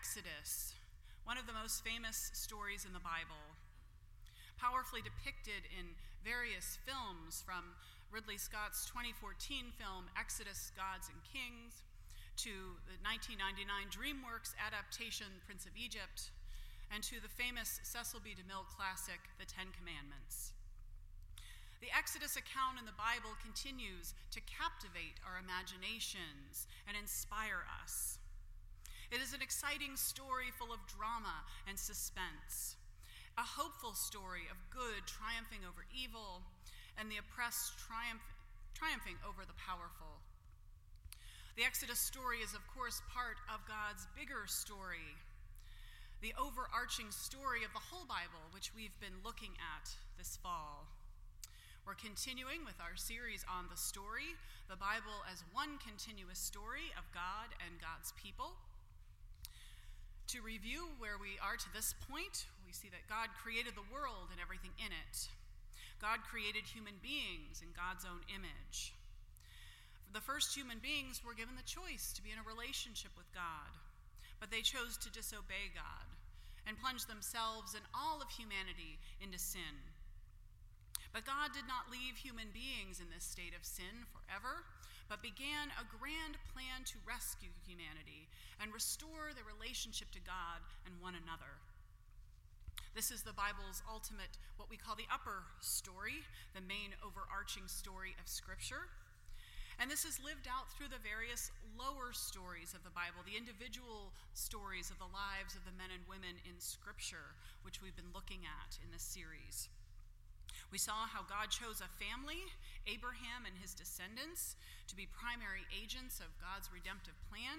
Exodus, one of the most famous stories in the Bible, powerfully depicted in various films, from Ridley Scott's 2014 film Exodus, Gods and Kings, to the 1999 DreamWorks adaptation Prince of Egypt, and to the famous Cecil B. DeMille classic The Ten Commandments. The Exodus account in the Bible continues to captivate our imaginations and inspire us. It is an exciting story full of drama and suspense, a hopeful story of good triumphing over evil and the oppressed triumphing over the powerful. The Exodus story is, of course, part of God's bigger story, the overarching story of the whole Bible, which we've been looking at this fall. We're continuing with our series on the story, the Bible as one continuous story of God and God's people. To review where we are to this point, we see that God created the world and everything in it. God created human beings in God's own image. The first human beings were given the choice to be in a relationship with God, but they chose to disobey God and plunge themselves and all of humanity into sin. But God did not leave human beings in this state of sin forever, but began a grand plan to rescue humanity and restore their relationship to God and one another. This is the Bible's ultimate, what we call the upper story, the main overarching story of Scripture. And this is lived out through the various lower stories of the Bible, the individual stories of the lives of the men and women in Scripture, which we've been looking at in this series. We saw how God chose a family, Abraham and his descendants, to be primary agents of God's redemptive plan,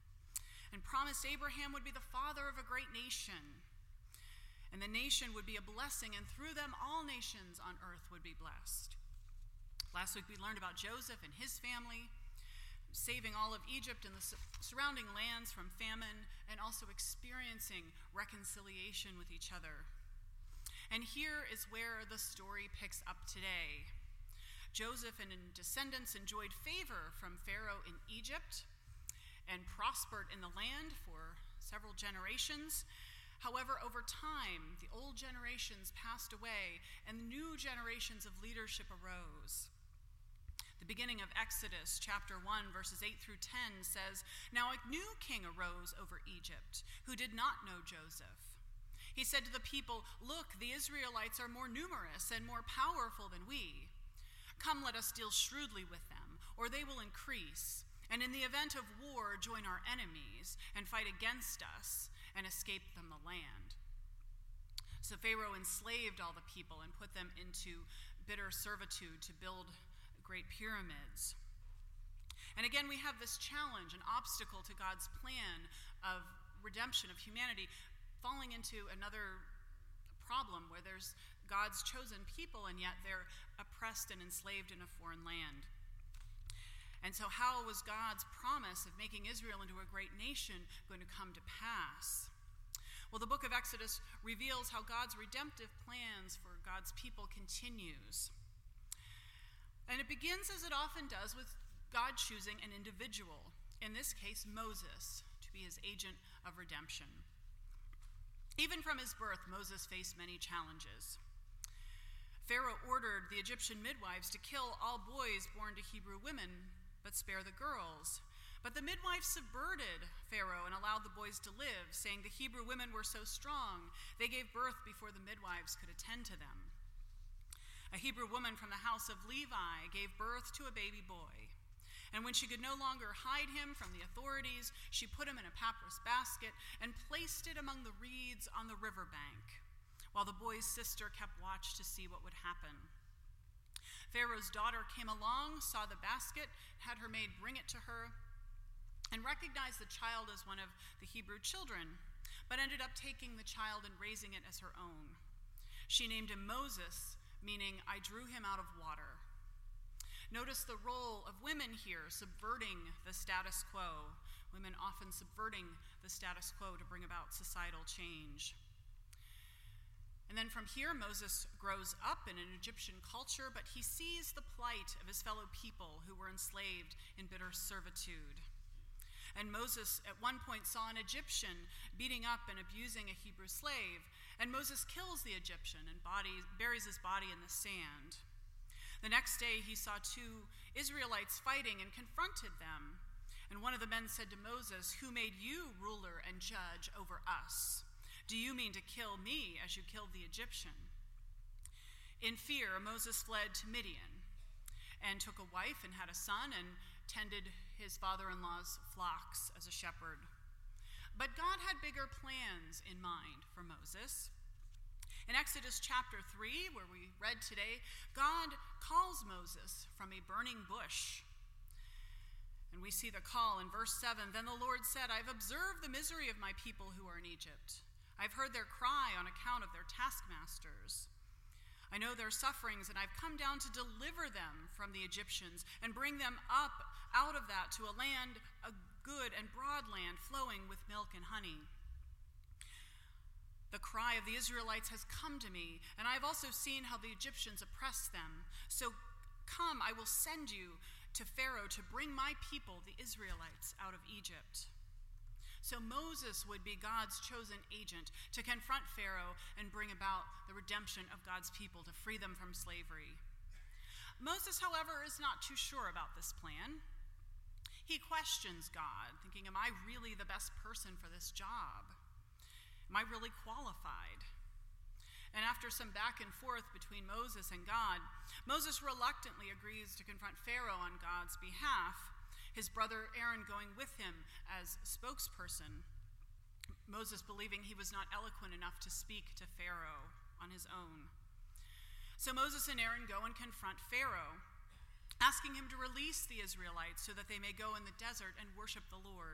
and promised Abraham would be the father of a great nation, and the nation would be a blessing, and through them all nations on earth would be blessed. Last week we learned about Joseph and his family, saving all of Egypt and the surrounding lands from famine, and also experiencing reconciliation with each other. And here is where the story picks up today. Joseph and his descendants enjoyed favor from Pharaoh in Egypt and prospered in the land for several generations. However, over time, the old generations passed away and new generations of leadership arose. The beginning of Exodus chapter 1, verses 8 through 10 says, "Now a new king arose over Egypt who did not know Joseph. He said to the people, 'Look, the Israelites are more numerous and more powerful than we. Come, let us deal shrewdly with them, or they will increase, and in the event of war, join our enemies and fight against us and escape from the land.' So Pharaoh enslaved all the people and put them into bitter servitude to build great pyramids." And again, we have this challenge, an obstacle to God's plan of redemption of humanity, falling into another problem where there's God's chosen people and yet they're oppressed and enslaved in a foreign land. And so how was God's promise of making Israel into a great nation going to come to pass? Well, the book of Exodus reveals how God's redemptive plans for God's people continues. And it begins, as it often does, with God choosing an individual, in this case Moses, to be his agent of redemption. Even from his birth, Moses faced many challenges. Pharaoh ordered the Egyptian midwives to kill all boys born to Hebrew women, but spare the girls. But the midwives subverted Pharaoh and allowed the boys to live, saying the Hebrew women were so strong, they gave birth before the midwives could attend to them. A Hebrew woman from the house of Levi gave birth to a baby boy. And when she could no longer hide him from the authorities, she put him in a papyrus basket and placed it among the reeds on the riverbank, while the boy's sister kept watch to see what would happen. Pharaoh's daughter came along, saw the basket, had her maid bring it to her, and recognized the child as one of the Hebrew children, but ended up taking the child and raising it as her own. She named him Moses, meaning "I drew him out of water." Notice the role of women here, subverting the status quo. Women often subverting the status quo to bring about societal change. And then from here, Moses grows up in an Egyptian culture, but he sees the plight of his fellow people who were enslaved in bitter servitude. And Moses at one point saw an Egyptian beating up and abusing a Hebrew slave, and Moses kills the Egyptian and buries his body in the sand. The next day he saw two Israelites fighting and confronted them. And one of the men said to Moses, "Who made you ruler and judge over us? Do you mean to kill me as you killed the Egyptian?" In fear, Moses fled to Midian and took a wife and had a son and tended his father-in-law's flocks as a shepherd. But God had bigger plans in mind for Moses. In Exodus chapter 3, where we read today, God calls Moses from a burning bush. And we see the call in verse 7. Then the Lord said, "I've observed the misery of my people who are in Egypt. I've heard their cry on account of their taskmasters. I know their sufferings, and I've come down to deliver them from the Egyptians and bring them up out of that to a land, a good and broad land flowing with milk and honey. The cry of the Israelites has come to me, and I have also seen how the Egyptians oppress them. So come, I will send you to Pharaoh to bring my people, the Israelites, out of Egypt." So Moses would be God's chosen agent to confront Pharaoh and bring about the redemption of God's people, to free them from slavery. Moses, however, is not too sure about this plan. He questions God, thinking, am I really the best person for this job? Am I really qualified? And after some back and forth between Moses and God, Moses reluctantly agrees to confront Pharaoh on God's behalf, his brother Aaron going with him as spokesperson, Moses believing he was not eloquent enough to speak to Pharaoh on his own. So Moses and Aaron go and confront Pharaoh, asking him to release the Israelites so that they may go in the desert and worship the Lord.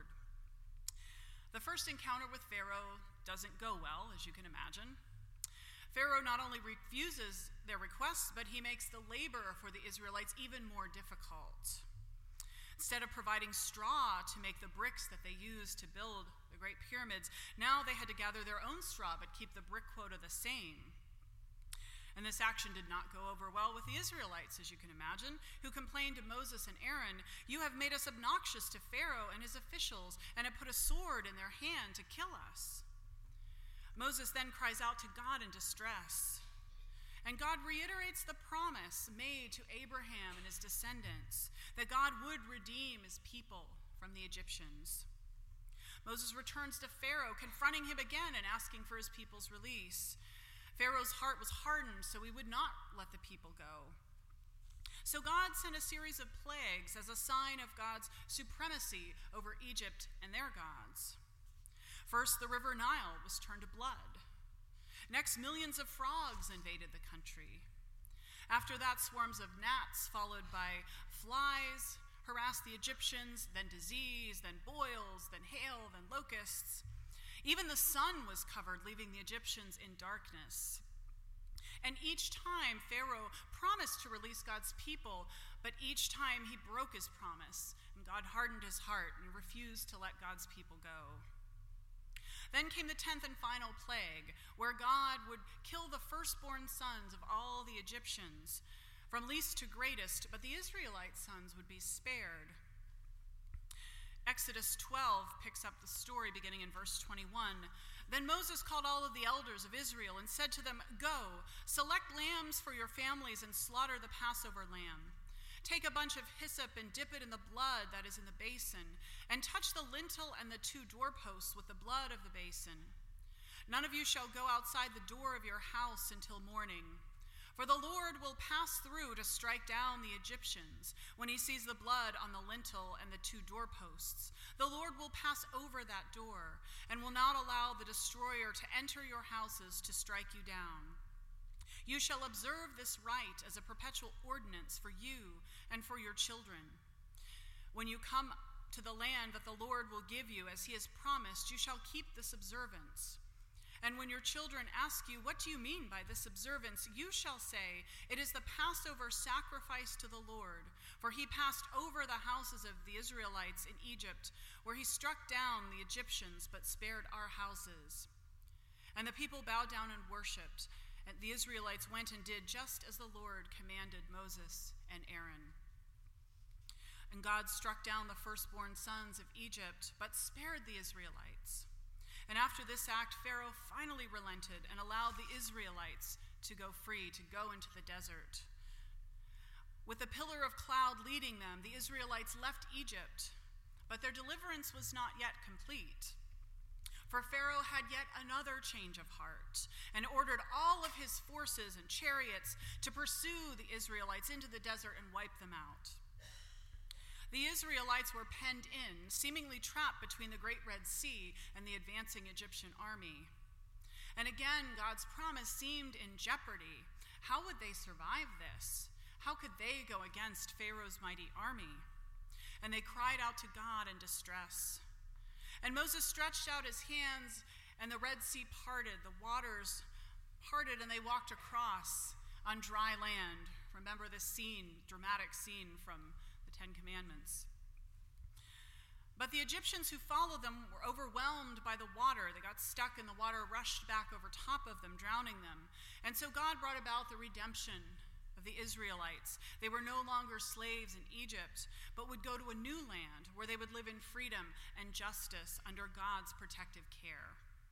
The first encounter with Pharaoh doesn't go well, as you can imagine. Pharaoh not only refuses their requests, but he makes the labor for the Israelites even more difficult. Instead of providing straw to make the bricks that they used to build the Great Pyramids, now they had to gather their own straw but keep the brick quota the same. And this action did not go over well with the Israelites, as you can imagine, who complained to Moses and Aaron, "You have made us obnoxious to Pharaoh and his officials and have put a sword in their hand to kill us." Moses then cries out to God in distress. And God reiterates the promise made to Abraham and his descendants that God would redeem his people from the Egyptians. Moses returns to Pharaoh, confronting him again and asking for his people's release. Pharaoh's heart was hardened, so he would not let the people go. So God sent a series of plagues as a sign of God's supremacy over Egypt and their gods. First, the river Nile was turned to blood. Next, millions of frogs invaded the country. After that, swarms of gnats, followed by flies, harassed the Egyptians, then disease, then boils, then hail, then locusts. Even the sun was covered, leaving the Egyptians in darkness. And each time, Pharaoh promised to release God's people, but each time he broke his promise, and God hardened his heart and refused to let God's people go. Then came the 10th and final plague, where God would kill the firstborn sons of all the Egyptians, from least to greatest, but the Israelite sons would be spared. Exodus 12 picks up the story beginning in verse 21. Then Moses called all of the elders of Israel and said to them, "Go, select lambs for your families and slaughter the Passover lamb. Take a bunch of hyssop and dip it in the blood that is in the basin, and touch the lintel and the 2 doorposts with the blood of the basin. None of you shall go outside the door of your house until morning. For the Lord will pass through to strike down the Egyptians. When he sees the blood on the lintel and the 2 doorposts, the Lord will pass over that door and will not allow the destroyer to enter your houses to strike you down. You shall observe this rite as a perpetual ordinance for you and for your children. When you come to the land that the Lord will give you as he has promised, you shall keep this observance. And when your children ask you, 'What do you mean by this observance?' you shall say, 'It is the Passover sacrifice to the Lord, for he passed over the houses of the Israelites in Egypt, where he struck down the Egyptians but spared our houses.' And the people bowed down and worshipped, and the Israelites went and did just as the Lord commanded Moses and Aaron." And God struck down the firstborn sons of Egypt, but spared the Israelites. And after this act, Pharaoh finally relented and allowed the Israelites to go free, to go into the desert. With a pillar of cloud leading them, the Israelites left Egypt, but their deliverance was not yet complete. For Pharaoh had yet another change of heart and ordered all of his forces and chariots to pursue the Israelites into the desert and wipe them out. The Israelites were penned in, seemingly trapped between the Great Red Sea and the advancing Egyptian army. And again, God's promise seemed in jeopardy. How would they survive this? How could they go against Pharaoh's mighty army? And they cried out to God in distress. And Moses stretched out his hands, and the Red Sea parted, the waters parted, and they walked across on dry land. Remember this scene, dramatic scene from the Ten Commandments. But the Egyptians who followed them were overwhelmed by the water. They got stuck, and the water rushed back over top of them, drowning them. And so God brought about the redemption of the Israelites. They were no longer slaves in Egypt, but would go to a new land where they would live in freedom and justice under God's protective care.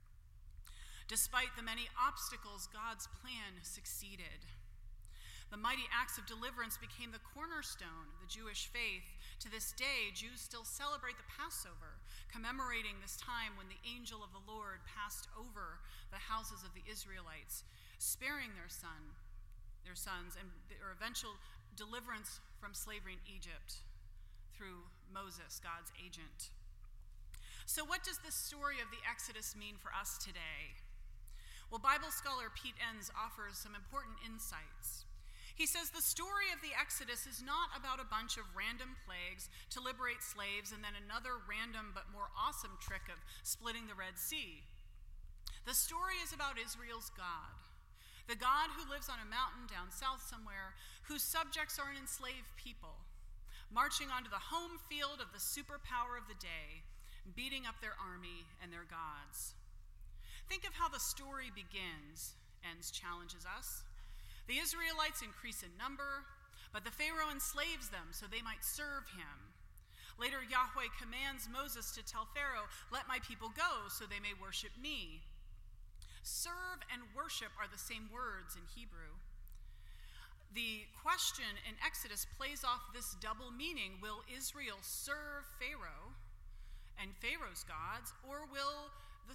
Despite the many obstacles, God's plan succeeded. The mighty acts of deliverance became the cornerstone of the Jewish faith. To this day, Jews still celebrate the Passover, commemorating this time when the angel of the Lord passed over the houses of the Israelites, sparing their sons, and their eventual deliverance from slavery in Egypt through Moses, God's agent. So what does this story of the Exodus mean for us today? Well, Bible scholar Pete Enns offers some important insights. He says the story of the Exodus is not about a bunch of random plagues to liberate slaves and then another random but more awesome trick of splitting the Red Sea. The story is about Israel's God, the God who lives on a mountain down south somewhere, whose subjects are an enslaved people, marching onto the home field of the superpower of the day, beating up their army and their gods. Think of how the story begins. Enns challenges us. The Israelites increase in number, but the Pharaoh enslaves them so they might serve him. Later, Yahweh commands Moses to tell Pharaoh, "Let my people go so they may worship me." Serve and worship are the same words in Hebrew. The question in Exodus plays off this double meaning. Will Israel serve Pharaoh and Pharaoh's gods, or will the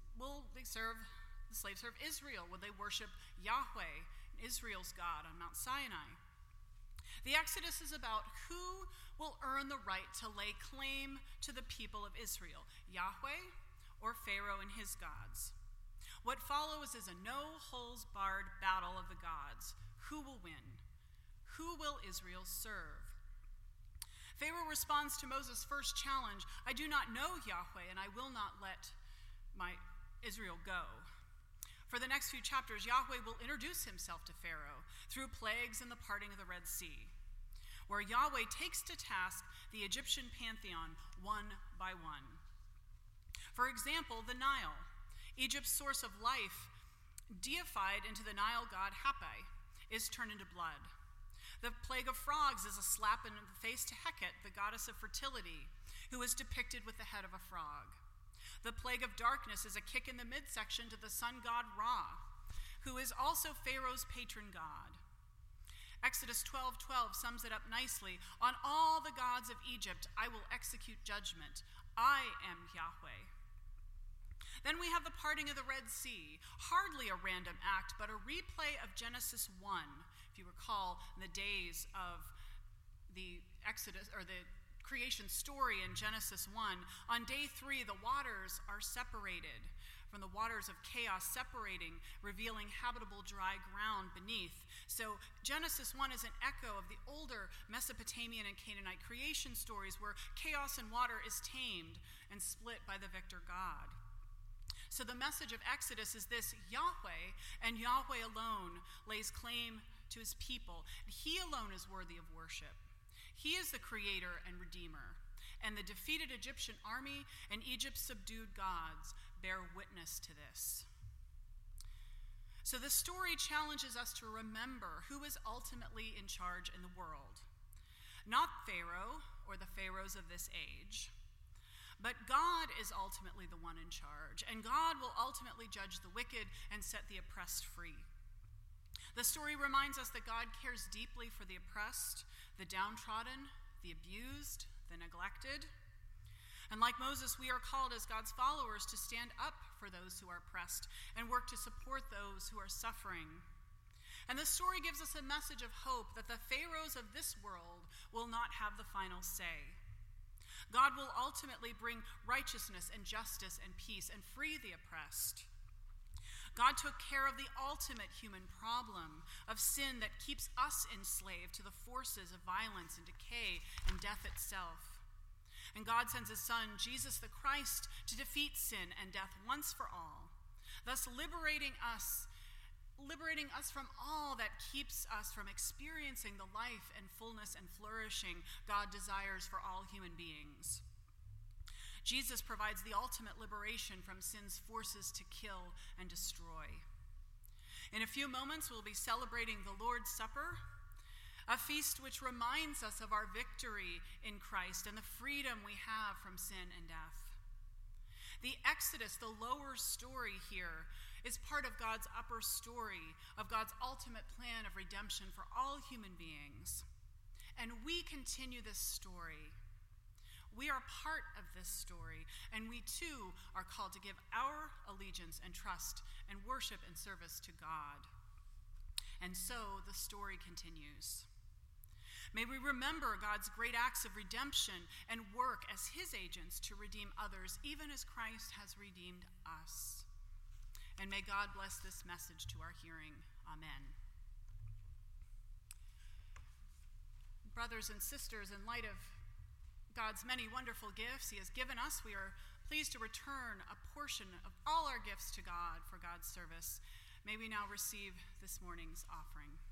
slaves serve Israel? Will they worship Yahweh, Israel's God, on Mount Sinai? The Exodus is about who will earn the right to lay claim to the people of Israel, Yahweh or Pharaoh and his gods. What follows is a no-holds-barred battle of the gods. Who will win? Who will Israel serve? Pharaoh responds to Moses' first challenge, "I do not know Yahweh, and I will not let my Israel go." For the next few chapters, Yahweh will introduce himself to Pharaoh through plagues and the parting of the Red Sea, where Yahweh takes to task the Egyptian pantheon one by one. For example, the Nile, Egypt's source of life, deified into the Nile god Hapi, is turned into blood. The plague of frogs is a slap in the face to Heket, the goddess of fertility, who is depicted with the head of a frog. The plague of darkness is a kick in the midsection to the sun god Ra, who is also Pharaoh's patron god. Exodus 12:12 sums it up nicely. "On all the gods of Egypt I will execute judgment. I am Yahweh." Then we have the parting of the Red Sea, hardly a random act, but a replay of Genesis 1. If you recall, in the days of the Exodus, or the creation story in Genesis 1, on day 3, the waters are separated from the waters of chaos, separating, revealing habitable dry ground beneath. So Genesis 1 is an echo of the older Mesopotamian and Canaanite creation stories where chaos and water is tamed and split by the victor God. So the message of Exodus is this: Yahweh and Yahweh alone lays claim to his people. He alone is worthy of worship. He is the creator and redeemer. And the defeated Egyptian army and Egypt's subdued gods bear witness to this. So the story challenges us to remember who is ultimately in charge in the world. Not Pharaoh or the pharaohs of this age. But God is ultimately the one in charge, and God will ultimately judge the wicked and set the oppressed free. The story reminds us that God cares deeply for the oppressed, the downtrodden, the abused, the neglected. And like Moses, we are called as God's followers to stand up for those who are oppressed and work to support those who are suffering. And the story gives us a message of hope that the pharaohs of this world will not have the final say. God will ultimately bring righteousness and justice and peace and free the oppressed. God took care of the ultimate human problem of sin that keeps us enslaved to the forces of violence and decay and death itself. And God sends his Son, Jesus the Christ, to defeat sin and death once for all, thus liberating us from all that keeps us from experiencing the life and fullness and flourishing God desires for all human beings. Jesus provides the ultimate liberation from sin's forces to kill and destroy. In a few moments, we'll be celebrating the Lord's Supper, a feast which reminds us of our victory in Christ and the freedom we have from sin and death. The Exodus, the lower story here, is part of God's upper story, of God's ultimate plan of redemption for all human beings. And we continue this story. We are part of this story, and we too are called to give our allegiance and trust and worship and service to God. And so the story continues. May we remember God's great acts of redemption and work as his agents to redeem others, even as Christ has redeemed us. And may God bless this message to our hearing. Amen. Brothers and sisters, in light of God's many wonderful gifts he has given us, we are pleased to return a portion of all our gifts to God for God's service. May we now receive this morning's offering.